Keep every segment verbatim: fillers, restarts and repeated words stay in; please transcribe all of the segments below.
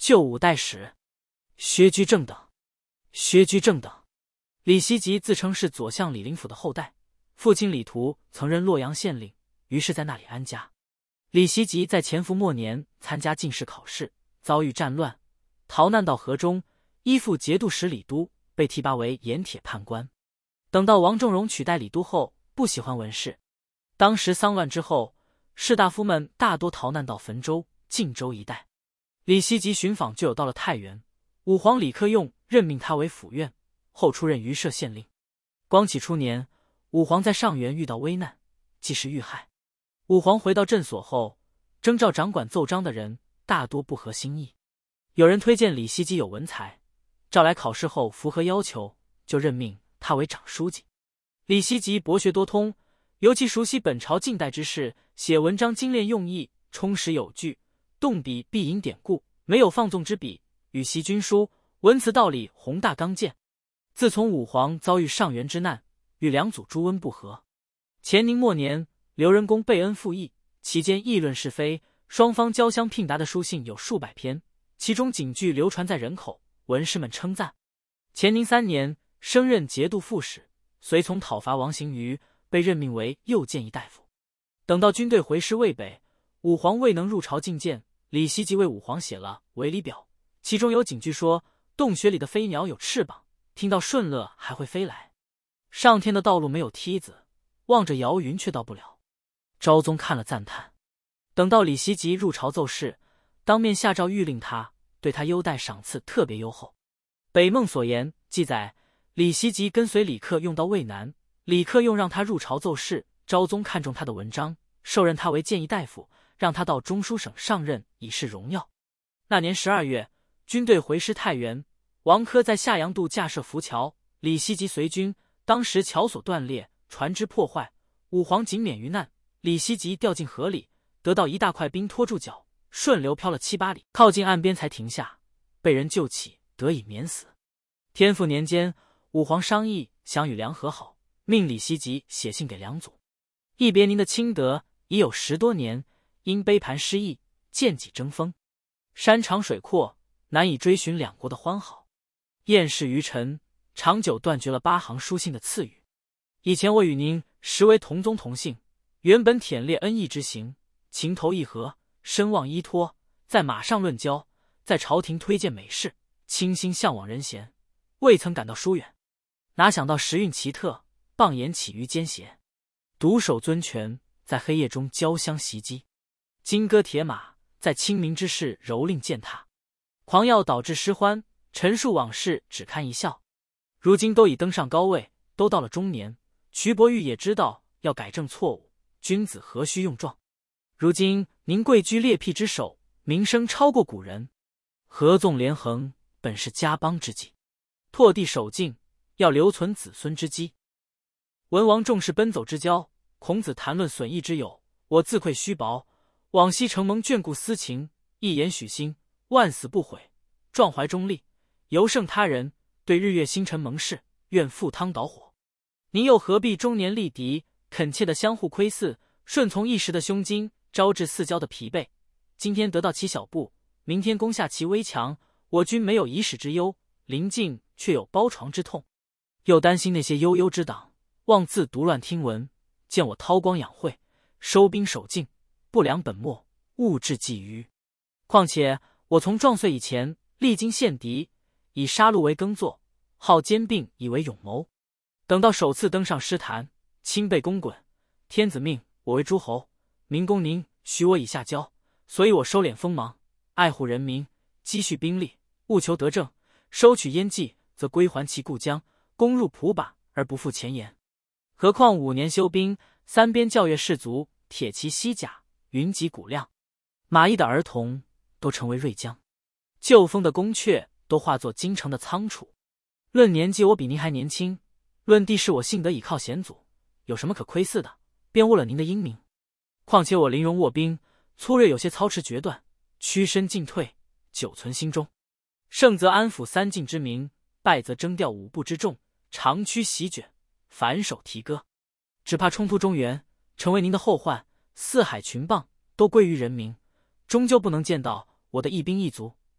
旧五代史。薛居正等。薛居正等。李袭击自称是左相李林甫的后代，父亲李图曾任洛阳县令，于是在那里安家。李袭击在潜伏末年参加进士考试，遭遇战乱，逃难到河中，依附节度使李都，被提拔为盐铁判官。等到王仲荣取代李都后，不喜欢文士。当时丧乱之后，士大夫们大多逃难到汾州、晋州一带。李袭击寻访就有到了太原，武皇李克用任命他为府院，后出任榆社县令。光启初年，武皇在上元遇到危难，即时遇害。武皇回到镇所后，征召掌管奏章的人大多不合心意。有人推荐李袭击有文才，召来考试后符合要求，就任命他为长书记。李袭击博学多通，尤其熟悉本朝近代之事，写文章精炼用意，充实有据，动笔必引典故，没有放纵之笔，语习军书，文辞道理宏大刚健。自从武皇遭遇上元之难，与两祖朱温不和。乾宁末年，刘仁恭被恩附议，期间议论是非，双方交相聘答的书信有数百篇，其中警句流传在人口，文士们称赞。乾宁三年，升任节度副使，随从讨伐王行瑜，被任命为右谏议大夫。等到军队回师渭北，武皇未能入朝觐见，李袭击为武皇写了违礼表，其中有警句说洞穴里的飞鸟有翅膀，听到顺乐还会飞来，上天的道路没有梯子，望着摇云却到不了。昭宗看了赞叹。等到李袭击入朝奏事，当面下诏谕令他，对他优待赏赐特别优厚。北梦所言记载，李袭击跟随李克用到渭南，李克用让他入朝奏事，昭宗看中他的文章，授任他为谏议大夫，让他到中书省上任，以示荣耀。那年十二月，军队回师太原，王珂在下阳渡架设浮桥，李袭击随军，当时桥所断裂，船只破坏，武皇仅免于难，李袭击掉进河里，得到一大块冰拖住脚，顺流漂了七八里，靠近岸边才停下，被人救起，得以免死。天复年间，武皇商议想与梁和好，命李袭击写信给梁祖，一别您的清德已有十多年，因杯盘失意，见己争锋，山长水阔，难以追寻两国的欢好，厌世于臣，长久断绝了八行书信的赐予。以前我与您实为同宗同姓，原本忝列恩义之行，情投意合，深望依托，在马上论交，在朝廷推荐美事，倾心向往人贤，未曾感到疏远。哪想到时运奇特，傍言起于奸邪，独守尊权，在黑夜中交相袭击，金戈铁马，在清明之事蹂躏践踏，狂药导致失欢，陈述往事只堪一笑。如今都已登上高位，都到了中年，瞿伯玉也知道要改正错误，君子何须用壮？如今您贵居列辟之首，名声超过古人，合纵连横，本是家邦之计，拓地守境，要留存子孙之基。文王重视奔走之交，孔子谈论损益之友，我自愧虚薄，往昔承蒙眷顾私情，一言许心，万死不悔，壮怀忠立，尤胜他人，对日月星辰盟誓，愿赴汤蹈火。您又何必终年力敌，恳切的相互窥伺，顺从一时的胸襟，招致四交的疲惫。今天得到其小步，明天攻下其危墙，我军没有以史之忧，临近却有包床之痛，又担心那些悠悠之党妄自独乱听闻，见我韬光养晦，收兵守境，不良本末，误致觊觎。况且我从壮岁以前，历经陷敌，以杀戮为耕作，好兼并以为勇谋。等到首次登上诗坛，亲被公滚，天子命我为诸侯，明公您许我以下交，所以我收敛锋芒，爱护人民，积蓄兵力，务求得政，收取烟济，则归还其故疆，攻入蒲把而不负前言。何况五年修兵，三边教阅士卒，铁骑西甲，云集骨量，马邑的儿童都成为锐将，旧封的宫阙都化作京城的仓储。论年纪我比您还年轻，论地势我幸得倚靠先祖，有什么可窥伺的，便误了您的英明。况且我临戎卧兵，粗略有些操持决断，屈身进退，久存心中。胜则安抚三晋之民，败则征调五部之众，长驱席卷，反手提歌。只怕冲突中原，成为您的后患，四海群蚌都归于人民，终究不能见到我的一兵一卒，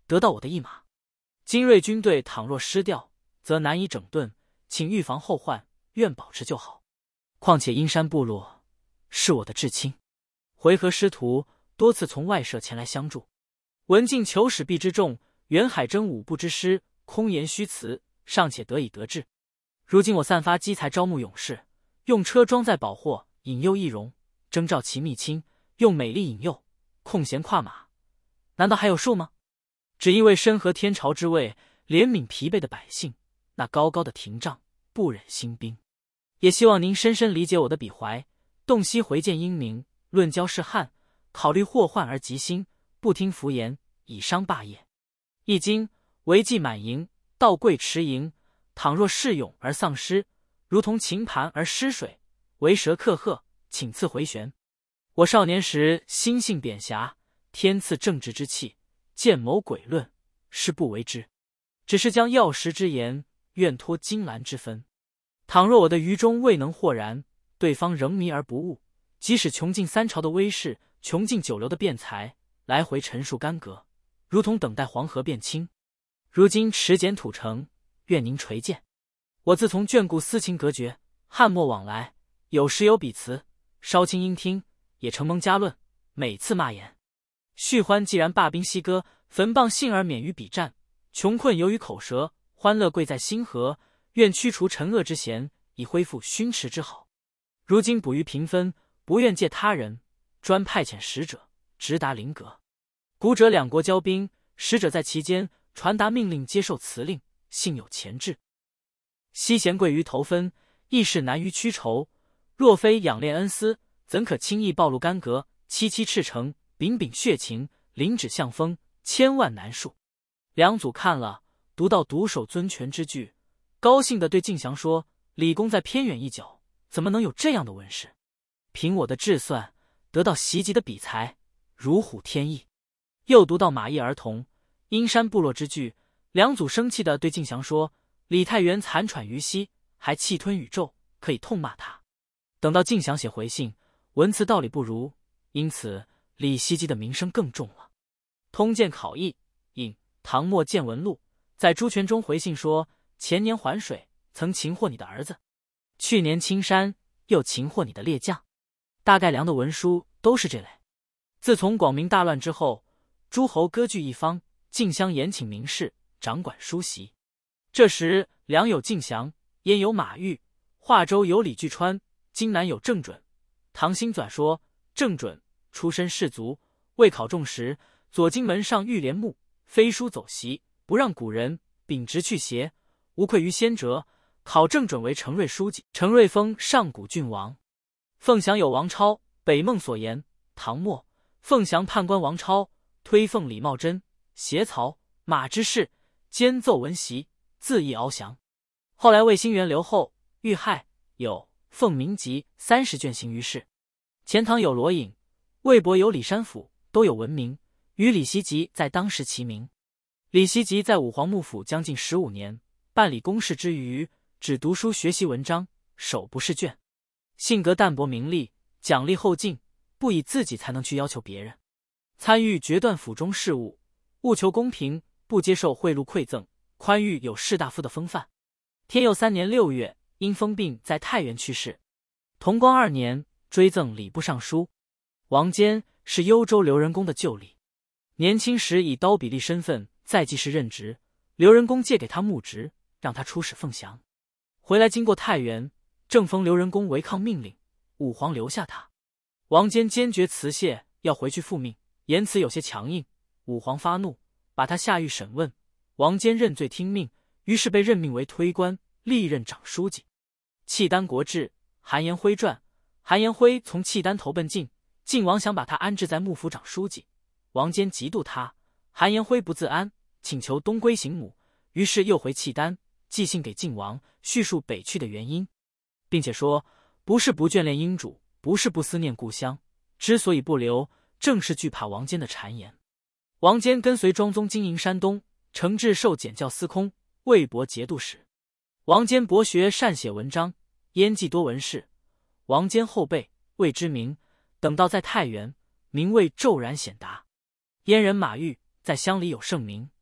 得到我的一马。精锐军队倘若失掉，则难以整顿，请预防后患，愿保持就好。况且阴山部落是我的至亲，回纥师徒多次从外舍前来相助。闻尽求使臂之众，袁海征五部之师，空言虚辞，尚且得以得志。如今我散发积财招募勇士，用车装载宝货，引诱易容，征召其密亲，用美丽引诱，空闲跨马，难道还有数吗？只因为身合天朝之位，怜悯疲惫的百姓，那高高的廷杖不忍兴兵。也希望您深深理解我的鄙怀，洞悉回见英明，论交是汉，考虑祸患而急心，不听服言，以伤霸业。易经为计满盈，道贵持盈，倘若恃勇而丧失，如同秦盘而失水，为蛇克鹤，请赐回旋。我少年时心性扁狭，天赐正直之气，见谋诡论，是不为之。只是将药石之言，愿托金兰之分。倘若我的愚忠未能豁然，对方仍迷而不悟，即使穷尽三朝的威势，穷尽九流的辩才，来回陈述干戈，如同等待黄河变清。如今持简土城，愿您垂见。我自从眷顾私情隔绝，汉末往来，有时有彼词，稍轻应听，也承蒙加论，每次骂言。续欢既然罢兵西歌，焚谤幸而免于彼战，穷困由于口舌，欢乐贵在心和，愿驱除陈恶之嫌，以恢复勋驰之好。如今捕鱼平分，不愿借他人，专派遣使者直达临阁。古者两国交兵，使者在其间传达命令，接受辞令，幸有前制。西贤贵于头分，义士难于驱仇。若非仰恋恩思，怎可轻易暴露干戈？凄凄赤诚，秉秉血情，领旨向风，千万难数。梁祖看了，读到独守尊权之句，高兴地对敬降说：“李公在偏远一角，怎么能有这样的文士？凭我的智算，得到袭击的比才，如虎添翼。”又读到马邑儿童、阴山部落之句，梁祖生气地对敬降说：“李太原残喘于膝，还气吞宇宙，可以痛骂他。”等到敬降写回信，文辞道理不如，因此李袭击的名声更重了。通鉴考异引唐末见闻录，在朱全忠回信说：“前年环水，曾擒获你的儿子；去年青山，又擒获你的烈将。”大概梁的文书都是这类。自从广明大乱之后，诸侯割据一方，竞相延请名士掌管书席。这时梁有敬降，燕有马玉，华州有李巨川，荆南有郑准。唐兴纂说：“郑准出身士族，未考中时，左京门上玉帘幕，飞书走席，不让古人，秉直去邪，无愧于先哲。考郑准为成瑞书记，成瑞封上古郡王。凤翔有王超，北孟所言。唐末，凤翔判官王超推奉李茂贞、携曹、马之士，兼奏文席，自缢翱翔。后来魏兴元刘后遇害，有《凤鸣集》三十卷行于世。钱塘有罗隐，魏博有李山府，都有闻名，与李希吉在当时齐名。李希吉在武皇幕府将近十五年，办理公事之余，只读书学习文章，手不释卷。性格淡泊名利，奖励后进，不以自己才能去要求别人。参与决断府中事务，务求公平，不接受贿赂馈赠，宽裕有士大夫的风范。天佑三年六月，因疯病在太原去世。同光二年，追赠礼部尚书。王坚是幽州刘仁恭的旧吏，年轻时以刀比利身份在济市任职，刘仁恭借给他木职，让他出使凤翔。回来经过太原，正逢刘仁恭违抗命令，武皇留下他。王坚坚决辞谢，要回去复命，言辞有些强硬。武皇发怒，把他下狱审问。王坚认罪听命，于是被任命为推官，历任长书记。契丹国志，韩延辉传。韩延辉从契丹投奔晋，晋王想把他安置在幕府长书记，王坚嫉妒他，韩延辉不自安，请求东归行母，于是又回契丹，寄信给晋王，叙述北去的原因，并且说不是不眷恋英主，不是不思念故乡，之所以不留，正是惧怕王坚的谗言。王坚跟随庄宗经营山东，承制授检校司空、魏博节度使。王坚博学善写文章，焉记多文士。王坚后辈魏之名，等到在太原，名谓骤然显达。燕人马玉在乡里有盛名，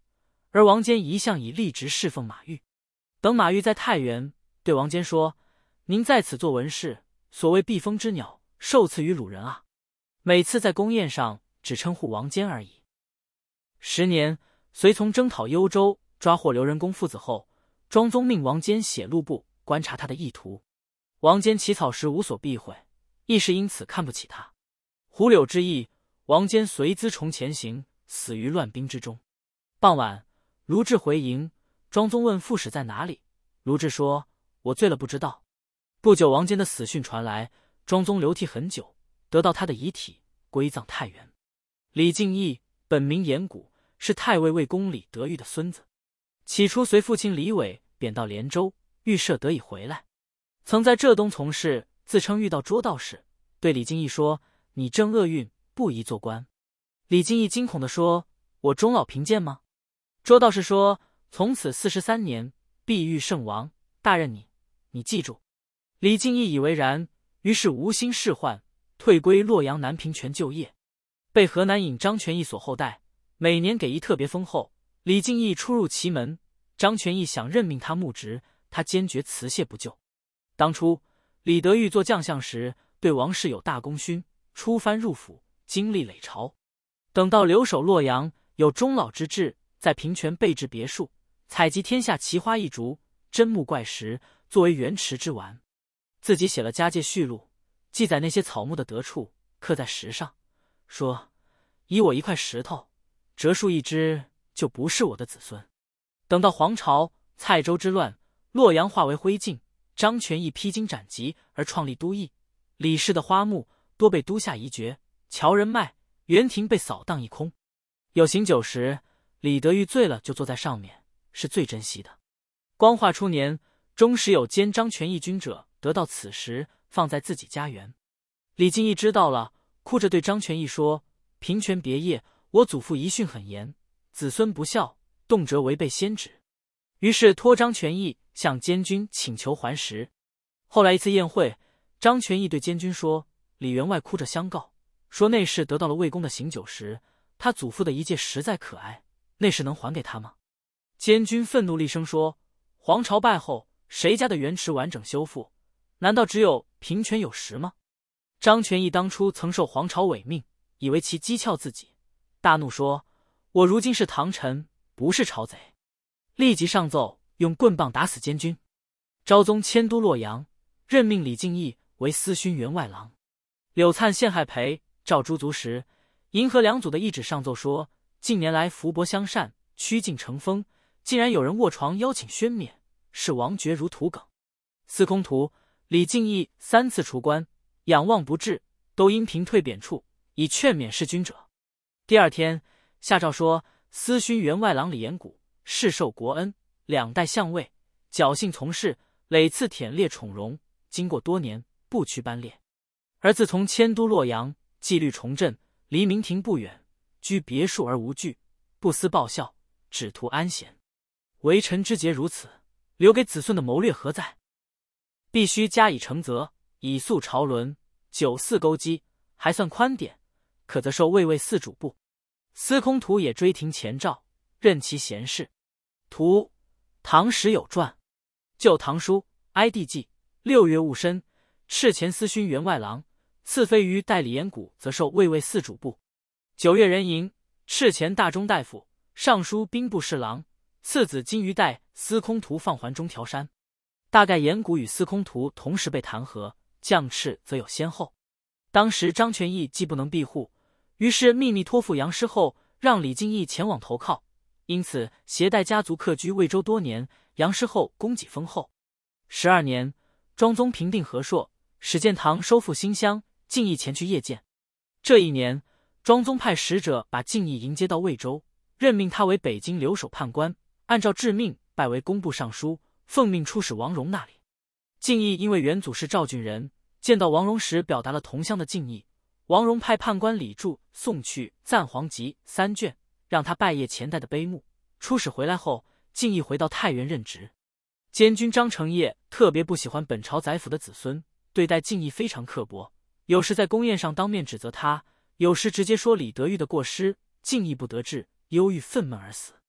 而王坚一向以吏职侍奉马玉。等马玉在太原，对王坚说：“您在此做文士，所谓避风之鸟，受赐于鲁人啊。”每次在宫宴上只称呼王坚而已。十年，随从征讨幽州，抓获刘仁恭父子后，庄宗命王坚写录簿，观察他的意图。王坚起草时无所避讳，亦是因此看不起他。胡柳之役，王坚随辎重前行，死于乱兵之中。傍晚，卢志回营，庄宗问副使在哪里，卢志说：“我醉了，不知道。”不久，王坚的死讯传来，庄宗流涕很久，得到他的遗体，归葬太原。李敬义本名严谷，是太尉魏公李德裕的孙子。起初随父亲李伟贬到连州，预设得以回来。曾在浙东从事，自称遇到捉道士，对李敬义说：“你正厄运，不宜做官。”李敬义惊恐地说：“我终老贫贱吗？”捉道士说：“从此四十三年，必遇圣王，大任你，你记住。”李敬义以为然，于是无心仕宦，退归洛阳南平泉就业，被河南尹张全义所厚待，每年给一特别丰厚。李敬义出入其门，张全义想任命他牧职，他坚决辞谢不就。当初李德裕做将相时，对王室有大功勋，出藩入府，经历累朝。等到留守洛阳，有终老之志，在平泉备置别墅，采集天下奇花异竹、珍木怪石，作为园池之玩。自己写了家界序录，记载那些草木的得处，刻在石上，说：“以我一块石头，折树一枝，就不是我的子孙。”等到黄巢、蔡州之乱，洛阳化为灰烬，张全义披荆斩棘而创立都邑，李氏的花木多被都下移绝，乔人脉、园亭被扫荡一空。有行酒时，李德裕醉了就坐在上面，是最珍惜的。光化初年，中时有奸张全义军者得到此石，放在自己家园。李敬义知道了，哭着对张全义说：“平泉别业，我祖父遗训很严，子孙不孝，动辄违背先旨。”于是托张全义向监军请求还石。后来一次宴会，张全义对监军说：“李员外哭着相告，说内侍得到了魏公的行酒石，他祖父的一戒实在可爱，内侍能还给他吗？”监军愤怒厉声说：“黄巢败后，谁家的园池完整修复？难道只有平泉有石吗？”张全义当初曾受黄巢委命，以为其讥诮自己，大怒说：“我如今是唐臣，不是朝贼！”立即上奏，用棍棒打死监军。昭宗迁都洛阳，任命李敬义为司勋员外郎。柳灿陷害裴、赵诸族时，银河两祖的懿旨上奏说：“近年来福伯相善，趋近成风，竟然有人卧床邀请宣冕，视王爵如土梗。”司空图、李敬义三次除官，仰望不至，都因平退贬黜，以劝勉弑君者。第二天下诏说：“司勋员外郎李延谷世受国恩，两代相位，侥幸从事，累次忝列宠荣，经过多年，不屈班列。而自从迁都洛阳，纪律重振，离明廷不远，居别墅而无惧，不思报效，只图安闲。为臣之节如此，留给子孙的谋略何在？必须加以惩责，以肃朝伦，九四勾稽，还算宽典，可则受卫尉四主簿。”司空图也追廷前诏，任其闲事。图，唐时有传，《旧唐书》哀帝纪六月戊申，敕前司勋员外郎，赐飞于代李延谷，则受卫尉四主簿。九月壬寅，敕前大中大夫、尚书兵部侍郎，次子金鱼代司空图放还中条山。大概延谷与司空图同时被弹劾，降敕则有先后。当时张全义既不能庇护，于是秘密托付杨师厚，让李敬义前往投靠，因此携带家族客居魏州多年。杨师厚供给丰厚。十二年，庄宗平定和硕，史建堂收复新乡，敬义前去谒见。这一年，庄宗派使者把敬义迎接到魏州，任命他为北京留守判官，按照制命拜为工部尚书，奉命出使王戎那里。敬义因为元祖是赵郡人，见到王戎时表达了同乡的敬意。王戎派判官李柱送去《赞皇集》三卷，让他拜谒前代的碑墓。出使回来后，敬义回到太原任职。监军张承业特别不喜欢本朝宰辅的子孙，对待敬义非常刻薄，有时在宫宴上当面指责他，有时直接说李德裕的过失，敬义不得志，忧郁愤懑而死。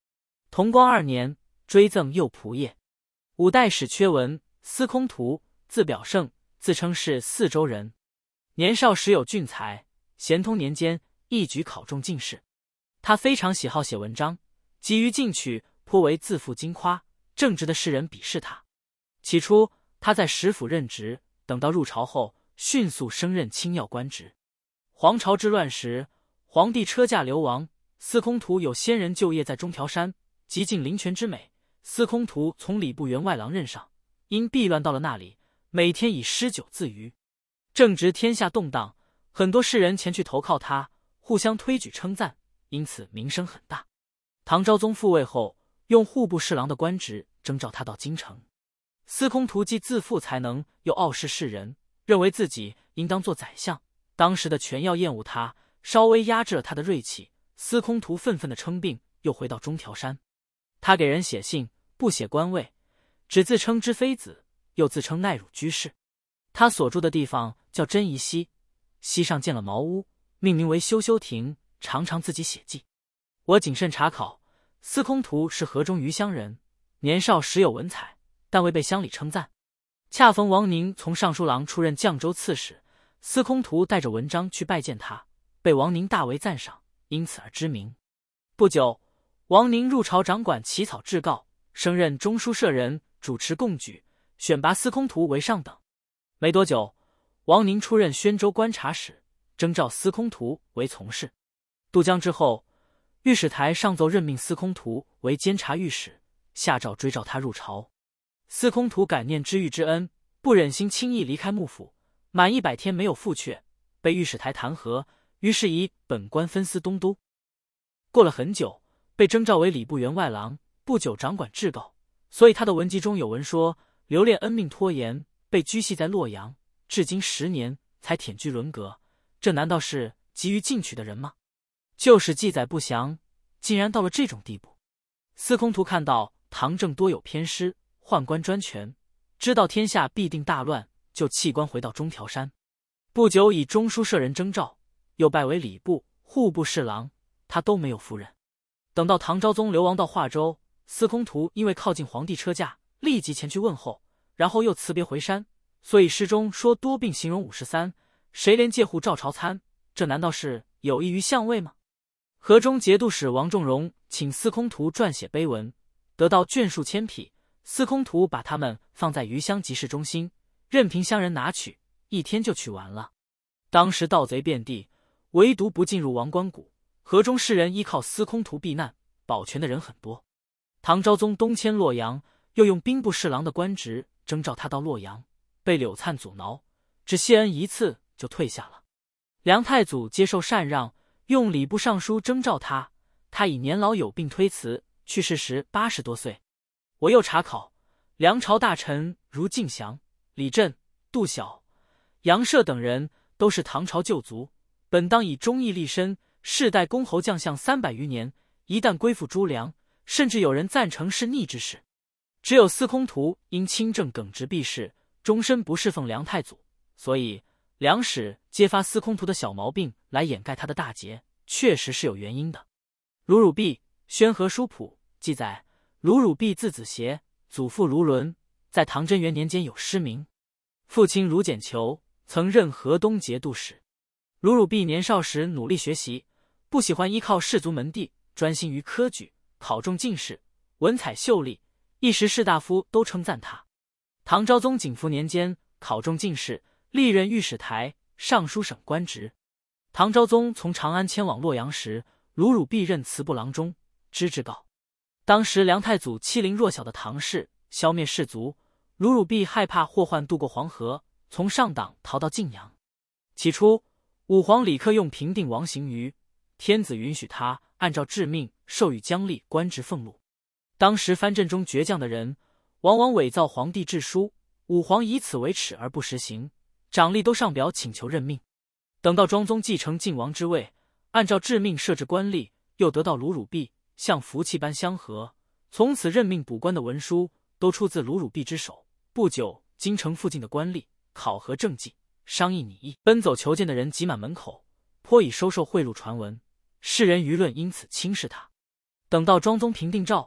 同光二年，追赠右仆射。五代史缺文，司空图，字表圣，自称是泗州人。年少时有俊才，咸通年间一举考中进士。他非常喜好写文章，急于进取，颇为自负矜夸，正直的世人鄙视他。起初他在食府任职，等到入朝后，迅速升任清要官职。黄巢之乱时，皇帝车驾流亡，司空图有先人就业在中条山，极尽临泉之美。司空图从礼部员外郎任上，因避乱到了那里，每天以诗酒自娱。正值天下动荡，很多士人前去投靠他，互相推举称赞，因此名声很大。唐昭宗复位后，用户部侍郎的官职征召他到京城。司空图既自负才能，又傲视世人，认为自己应当做宰相。当时的权要厌恶他，稍微压制了他的锐气。司空图愤愤地称病，又回到中条山。他给人写信，不写官位，只自称知妃子，又自称奈汝居士。他所住的地方叫真夷溪，溪上建了茅屋，命名为修修亭，常常自己写记。我谨慎查考，司空图是河中余乡人，年少时有文采，但未被乡里称赞。恰逢王宁从尚书郎出任绛州刺史，司空图带着文章去拜见他，被王宁大为赞赏，因此而知名。不久，王宁入朝掌管起草制告，升任中书舍人，主持贡举，选拔司空图为上等。没多久，王宁出任宣州观察使，征召司空图为从事。渡江之后，御史台上奏任命司空图为监察御史，下诏追召他入朝。司空图感念知遇之恩，不忍心轻易离开幕府，满一百天没有复阙，被御史台弹劾，于是以本官分司东都。过了很久，被征召为礼部员外郎，不久掌管制告，所以他的文集中有文说，留恋恩命拖延，被拘系在洛阳，至今十年才忝居伦阁。这难道是急于进取的人吗？旧史记载不详，竟然到了这种地步。司空图看到唐政多有偏师，宦官专权，知道天下必定大乱，就弃官回到中条山。不久以中书舍人征召，又拜为礼部、户部侍郎，他都没有赴任。等到唐昭宗流亡到华州，司空图因为靠近皇帝车驾，立即前去问候，然后又辞别回山。所以诗中说多病形容五十三，谁怜介护照朝参，这难道是有益于相位吗？河中节度使王仲荣请司空图撰写碑文，得到卷数千匹，司空图把它们放在余乡集市中心，任凭乡人拿取，一天就取完了。当时盗贼遍地，唯独不进入王官谷。河中士人依靠司空图避难，保全的人很多。唐昭宗东迁洛阳，又用兵部侍郎的官职征召他到洛阳，被柳灿阻挠，只谢恩一次就退下了。梁太祖接受禅让，用礼部尚书征召他，他以年老有病推辞，去世时八十多岁。我又查考，梁朝大臣如敬祥、李振、杜晓、杨涉等人都是唐朝旧族，本当以忠义立身，世代公侯将相三百余年，一旦归附朱梁，甚至有人赞成是逆之事。只有司空图因清正耿直避世，终身不侍奉梁太祖，所以梁史揭发司空图的小毛病来掩盖他的大节，确实是有原因的。卢汝弼《宣和书谱》记载，卢汝弼字子协，祖父卢伦，在唐贞元年间有诗名。父亲卢简求曾任河东节度使。卢汝弼年少时努力学习，不喜欢依靠士族门第，专心于科举，考中进士，文采秀丽，一时士大夫都称赞他。唐昭宗景福年间考中进士，历任御史台、尚书省官职。唐昭宗从长安迁往洛阳时，卢汝弼任祠部郎中，知制告。当时梁太祖欺凌弱小的唐氏，消灭士族，卢汝弼害怕祸患渡过黄河，从上党逃到晋阳。起初武皇李克用平定王行瑜，天子允许他按照制命授予姜吏官职俸禄。当时藩镇中倔强的人往往伪造皇帝制书，武皇以此为耻而不实行，长吏都上表请求任命。等到庄宗继承晋王之位，按照制命设置官吏，又得到卢汝弼，像福气般相合，从此任命补官的文书都出自卢汝弼之手。不久，京城附近的官吏考核政绩，商议拟议，奔走求见的人挤满门口，颇以收受贿赂传闻，世人舆论因此轻视他。等到庄宗平定诏，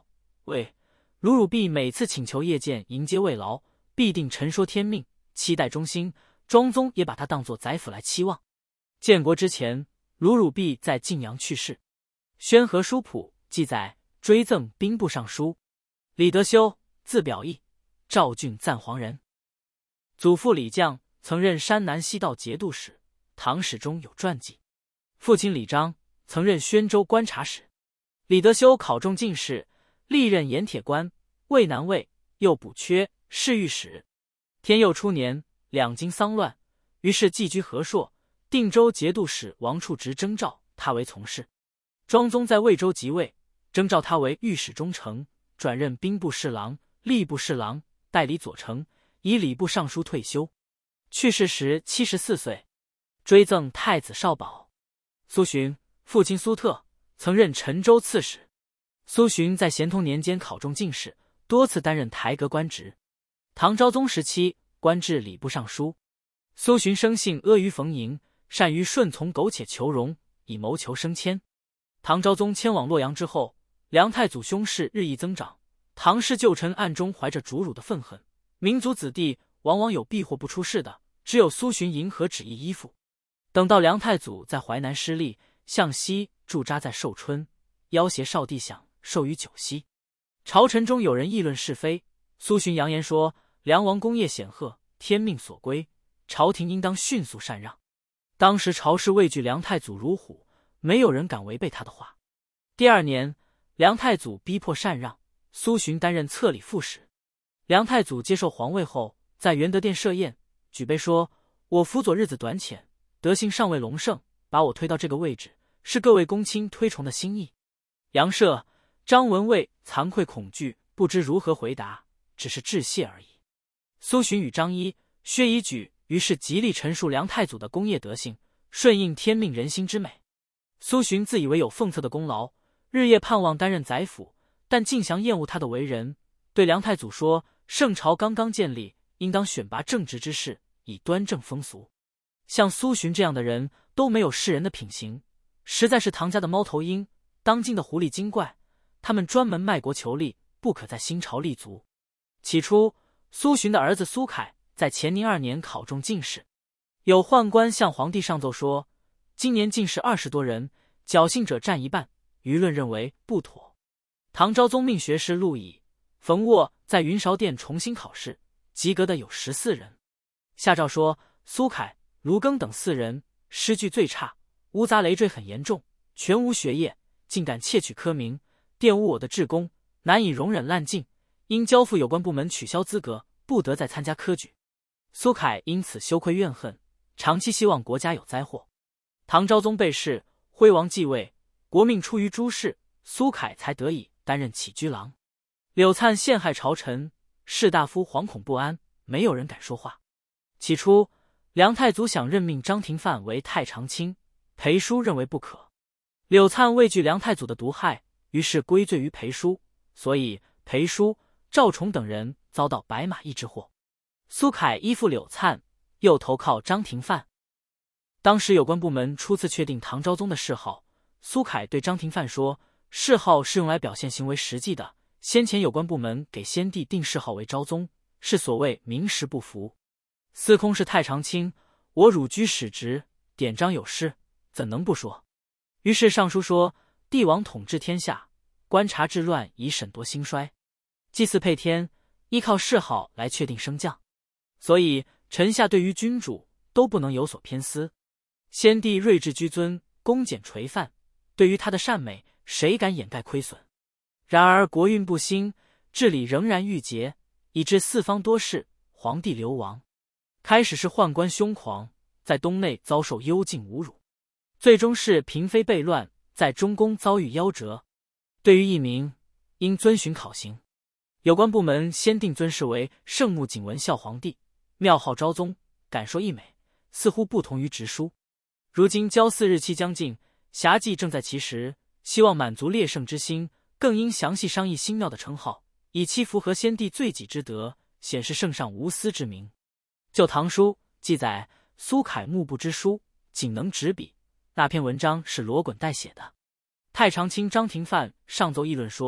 谓鲁汝弼每次请求谒见迎接慰劳，必定陈说天命，期待忠心。庄宗也把他当作宰辅来期望。建国之前，鲁汝弼在晋阳去世。宣和书谱记载，追赠兵部尚书。李德修，字表义，赵郡赞黄人。祖父李绛曾任山南西道节度使，唐史中有传记。父亲李章曾任宣州观察使。李德修考中进士，历任盐铁官、渭南尉，又补缺侍御史。天佑初年，两京丧乱，于是寄居和硕。定州节度使王处直征召他为从事。庄宗在魏州即位，征召他为御史中丞，转任兵部侍郎、吏部侍郎，代理左丞，以礼部尚书退休。去世时七十四岁。追赠太子少保。苏洵，父亲苏特，曾任陈州刺史。苏洵在咸通年间考中进士，多次担任台阁官职。唐昭宗时期官至礼部尚书。苏洵生性阿谀逢迎，善于顺从苟且求荣，以谋求升迁。唐昭宗迁往洛阳之后，梁太祖凶事日益增长，唐氏旧臣暗中怀着主辱的愤恨，民族子弟往往有避祸不出事的，只有苏洵迎合旨意依附。等到梁太祖在淮南失利，向西驻扎在寿春，要挟少帝享授予九锡。朝臣中有人议论是非，苏洵扬言说：梁王功业显赫，天命所归，朝廷应当迅速禅让。当时朝士畏惧梁太祖如虎，没有人敢违背他的话。第二年，梁太祖逼迫禅让，苏洵担任册理副使。梁太祖接受皇位后，在元德殿设宴，举杯说：我辅佐日子短浅，德行尚未隆盛，把我推到这个位置，是各位公卿推崇的心意。杨涉、张文蔚惭愧恐惧，不知如何回答，只是致谢而已。苏洵与张一、薛夷举于是极力陈述梁太祖的功业德行，顺应天命人心之美。苏洵自以为有奉册的功劳，日夜盼望担任宰辅，但敬降厌恶他的为人，对梁太祖说：圣朝刚刚建立，应当选拔正直之士，以端正风俗。像苏洵这样的人都没有世人的品行，实在是唐家的猫头鹰，当今的狐狸精怪。他们专门卖国求利，不可在新朝立足。起初，苏洵的儿子苏凯在乾宁二年考中进士，有宦官向皇帝上奏说，今年进士二十多人，侥幸者占一半，舆论认为不妥。唐昭宗命学士陆乙、冯沃在云韶殿重新考试，及格的有十四人。下诏说，苏凯、卢庚等四人诗句最差，污杂累赘很严重，全无学业，竟敢窃取科名，玷污我的至公，难以容忍滥禁，应交付有关部门取消资格，不得再参加科举。苏凯因此羞愧怨恨，长期希望国家有灾祸。唐昭宗被弑，徽王继位，国命出于诸事，苏凯才得以担任起居郎。柳灿陷害朝臣，士大夫惶恐不安，没有人敢说话。起初，梁太祖想任命张廷范为太常卿，裴叔认为不可。柳灿畏惧梁太祖的毒害，于是归罪于裴叔，所以裴叔、赵崇等人遭到白马驿之祸。苏凯依附柳灿，又投靠张廷范。当时有关部门初次确定唐昭宗的谥号，苏凯对张廷范说，谥号是用来表现行为实际的，先前有关部门给先帝定谥号为昭宗，是所谓名实不符。司空是太常卿，我汝居使职，典章有失，怎能不说？于是上书说，帝王统治天下，观察治乱以审夺兴衰，祭祀配天，依靠谥号来确定升降，所以臣下对于君主都不能有所偏私。先帝睿智居尊，恭俭垂范，对于他的善美，谁敢掩盖亏损？然而国运不兴，治理仍然郁结，以致四方多事，皇帝流亡。开始是宦官凶狂，在东内遭受幽禁侮辱，最终是嫔妃悖乱，在中宫遭遇夭折。对于异名，应遵循考行。有关部门先定尊谥为圣穆景文孝皇帝，庙号昭宗，感说溢美，似乎不同于直书。如今交祀日期将近，辖稷正在其时，希望满足列圣之心，更应详细商议新庙的称号，以期符合先帝罪己之德，显示圣上无私之名。就唐书记载，苏凯目不知书，仅能执笔，那篇文章是罗滚代写的。太常卿张廷范上奏议论说，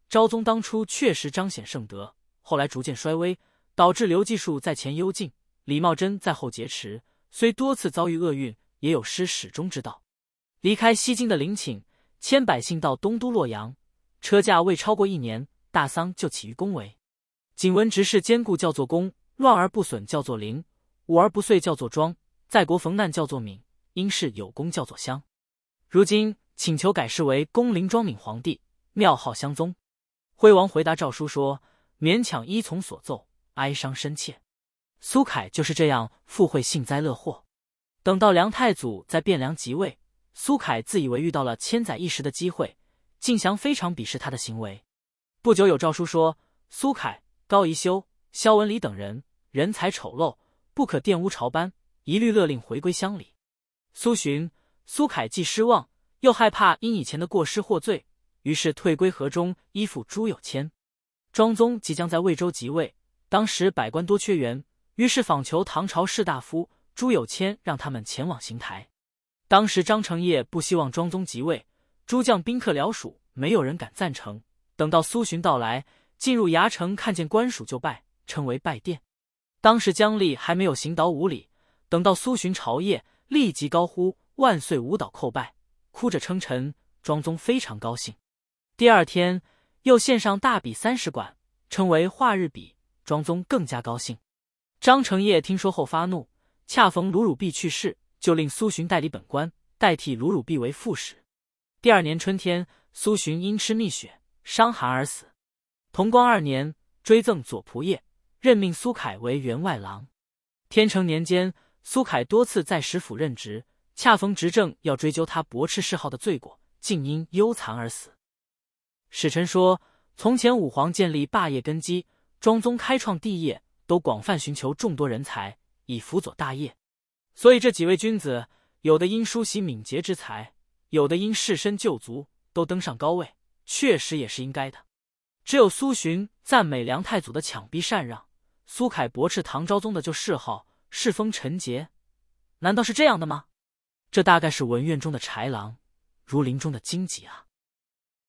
昭宗当初确实彰显圣德，后来逐渐衰微，导致刘继树在前幽禁，李茂贞在后劫持，虽多次遭遇厄运，也有失始终之道。离开西京的陵寝，迁百姓到东都洛阳，车驾未超过一年，大丧就起于宫闱。景文执事坚固叫做公，乱而不损叫做陵，武而不遂叫做庄，在国逢难叫做敏，因事有功叫做襄。如今请求改谥为恭陵庄闵皇帝，庙号襄宗。徽王回答诏书说：勉强依从所奏，哀伤深切。苏凯就是这样附会幸灾乐祸。等到梁太祖在汴梁即位，苏凯自以为遇到了千载一时的机会，敬翔非常鄙视他的行为。不久有诏书说，苏凯、高宜修、萧文礼等人人才丑陋，不可玷污朝班，一律勒令回归乡里。苏洵、苏凯既失望，又害怕因以前的过失获罪，于是退归河中，依附朱有谦。庄宗即将在魏州即位，当时百官多缺员，于是访求唐朝士大夫朱有谦，让他们前往邢台。当时张承业不希望庄宗即位，诸将宾客僚属没有人敢赞成。等到苏洵到来，进入衙城，看见官署就拜，称为拜殿。当时姜立还没有行倒五礼，等到苏洵朝谒，立即高呼万岁，舞蹈叩拜，哭着称臣。庄宗非常高兴。第二天又献上大笔三十贯，称为化日笔，庄宗更加高兴。张承业听说后发怒，恰逢卢汝弼去世，就令苏洵代理本官，代替卢汝弼为副使。第二年春天，苏洵因吃蜜雪，伤寒而死。同光二年，追赠左仆射，任命苏凯为员外郎。天成年间，苏凯多次在使府任职，恰逢执政要追究他驳斥谥号的罪过，竟因忧残而死。史臣说，从前武皇建立霸业根基，庄宗开创帝业，都广泛寻求众多人才，以辅佐大业。所以这几位君子，有的因梳洗敏捷之才，有的因士绅救卒，都登上高位，确实也是应该的。只有苏洵赞美梁太祖的强逼禅让，苏凯驳斥唐昭宗的旧谥号，世风陈节。难道是这样的吗？这大概是文苑中的豺狼，儒林中的荆棘啊。